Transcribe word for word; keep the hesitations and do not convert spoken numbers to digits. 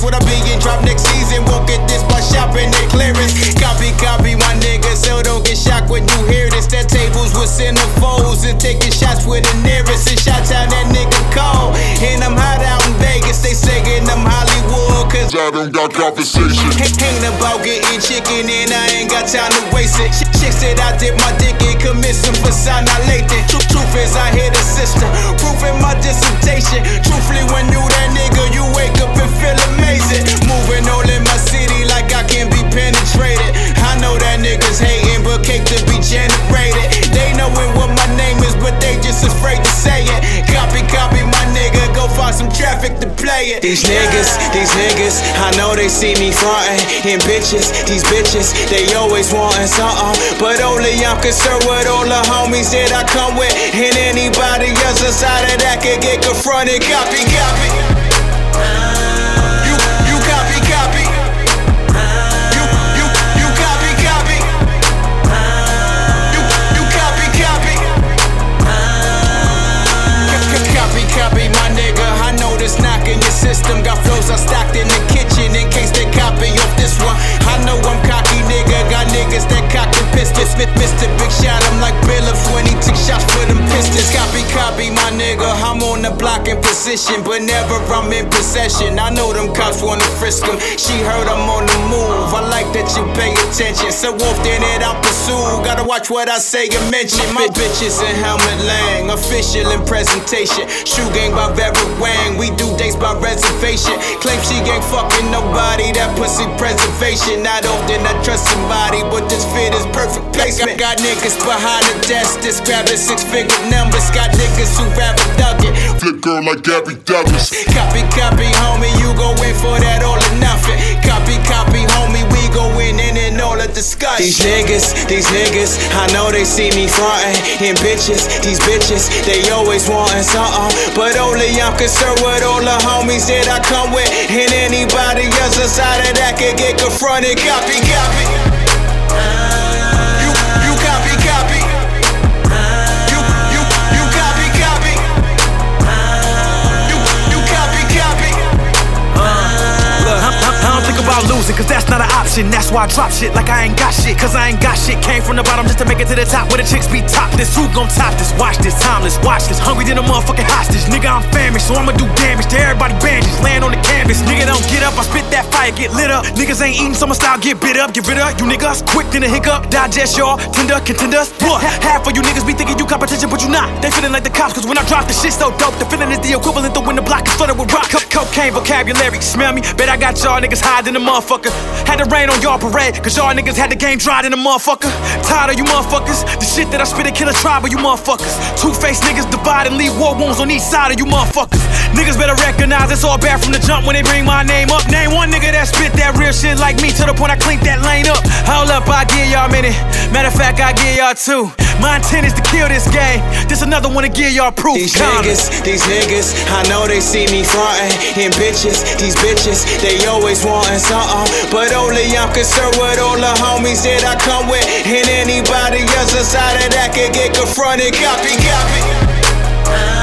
what I be in drop next season. Won't get this by shopping at clearance. Copy, copy, my nigga, so don't get shocked when you hear this. That tables with centerfolds and taking shots with the nearest. And shots out that nigga cold. And I'm hot out in Vegas, they saying I'm Hollywood, cause I don't got conversation. Ain't about getting chicken and I ain't got time to waste it. Chicks said I did my dick and commit some facade, not late. Truth, truth is I hit a sister, proving my dissertation. Truthfully, when you that nigga, you wake up and feel amazing. Moving all in my city like I can be penetrated. I know that niggas hating, but cake to be generated. They knowin' what my name is, but they just afraid to say it. Copy, copy, my nigga, go find some traffic to play it. These niggas, these niggas, I know they see me frontin'. And bitches, these bitches, they always wantin' something, but only I'm concerned with all the homies that I come with. And anybody else inside of that can get confronted. Copy, copy. You, you copy, copy. You, you, you copy, copy. You, you copy, copy. Copy, copy, my nigga. I know this knock in your system. Got flows I stacked in the kitchen in case they copy off this one. I know I'm cocky, nigga. Got niggas that cock the pistols. Mister Big Shot, I'm like Billif when he took shots for them pistons. Copy, copy, my nigga. I'm on the block in position, but never I'm in possession. I know them cops wanna frisk him. She heard I'm on the move. I like that you pay attention. So often that I pursue. Gotta watch what I say and mention. My bitches in Helmet Lang, official in presentation. Shoe gang by Vera Wang. We do dates by reservation. Claim she ain't fucking nobody. That pussy preservation. Not often I trust somebody, but this fit is perfect placement. Got niggas behind the desk, this grabbing six figure numbers. Got niggas who rather duck it. Flip girl like Gabby Douglas. Copy, copy, homie, you go in for that all or nothing. Copy, copy, homie, we go in and in all the discussion. These niggas, these niggas, I know they see me frontin'. And bitches, these bitches, they always wantin' something, but only I'm concerned with all the homies that I come with. And anybody else inside of that can get confronted. Copy, copy. You, you copy, copy. You, you, you copy, copy. You, you copy, copy. Uh, look, I, I, I don't think about losing, cause that's not an option. That's why I drop shit like I ain't got shit, cause I ain't got shit. Came from the bottom just to make it to the top, where the chicks be top. This who gon' top this? Watch this, timeless, watch this. Hungry than a motherfucking hostage. Nigga, I'm famished, so I'ma do damage to everybody bandages. Laying on the canvas, nigga don't get up, I spit that fire, get lit up. Niggas ain't eating, so my style get bit up, get rid of. You niggas quick than a hiccup, digest y'all, tender, contenders. What? Half of you niggas be thinking you competition, but you not. They feeling like the cops, cause when I drop the shit so dope, the feeling is the equivalent to when the block is flooded with rock. Co- cocaine vocabulary, smell me? Bet I got y'all niggas high than a motherfucker. Had to rain on y'all parade, cause y'all niggas had the game dry than a motherfucker. Tired of you motherfuckers, the shit that I spit and kill a tribe of you motherfuckers. Two-faced niggas divide and leave war wounds on each side of you motherfuckers. Niggas better recognize it's all bad from the jump when they bring my name up. Name one nigga that spit that real shit like me to the point I clean that lane up. Hold up, I give y'all a minute. Matter of fact, I give y'all two. My intent is to kill this game. This another one to give y'all proof. These niggas, these niggas, I know they see me frontin'. And bitches, these bitches, they always wantin' something, but only I'm concerned with all the homies that I come with. And anybody else inside of that can get confronted. Copy, copy.